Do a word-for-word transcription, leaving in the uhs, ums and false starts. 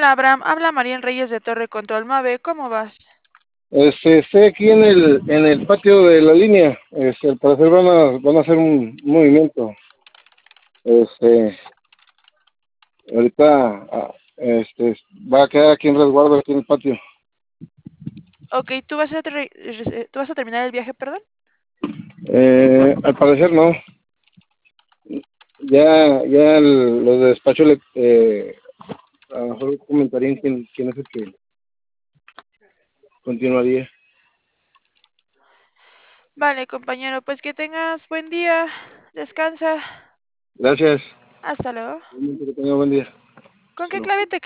Hola, Abraham. Habla María Reyes de Torre Control Mave. ¿Cómo vas? Este, estoy aquí en el, en el patio de la línea. Este, al parecer van a, van a hacer un movimiento. Este, ahorita, ah, este, va a quedar aquí en resguardo, aquí en el patio. Ok, ¿tú vas a, ter- eh, ¿tú vas a terminar el viaje, perdón? Eh, al parecer no. Ya, ya el- los de despacho le, eh, a lo mejor comentarían quién, quién es el que continuaría. Vale, compañero, pues que tengas buen día. Descansa. Gracias. Hasta luego. Que tenga buen día. ¿Con Hasta qué luego. clave te